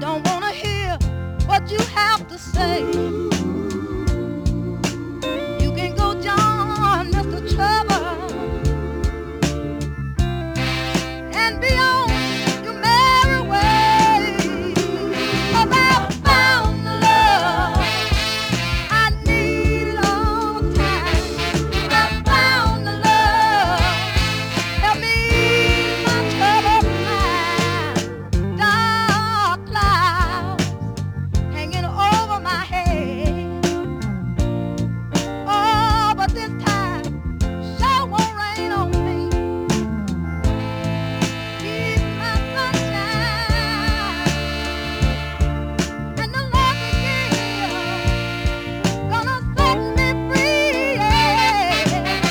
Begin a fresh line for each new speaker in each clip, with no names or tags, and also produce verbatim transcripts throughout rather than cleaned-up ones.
don't want to hear what you have to say. You can go John, Mister Trouble, and be on your merry way. 'Cause I found the love I needed all the time. I found the love help me ease my troubled mind. Dark clouds hanging over my head. Oh, but this time sure won't rain on me. Keep my sunshine, and the Lord will give, gonna set me free. Yeah.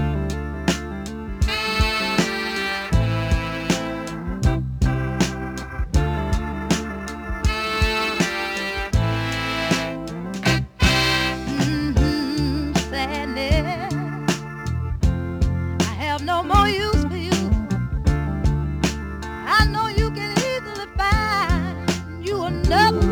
Mhm, sadness, I have no more use for you. I know you can easily find you another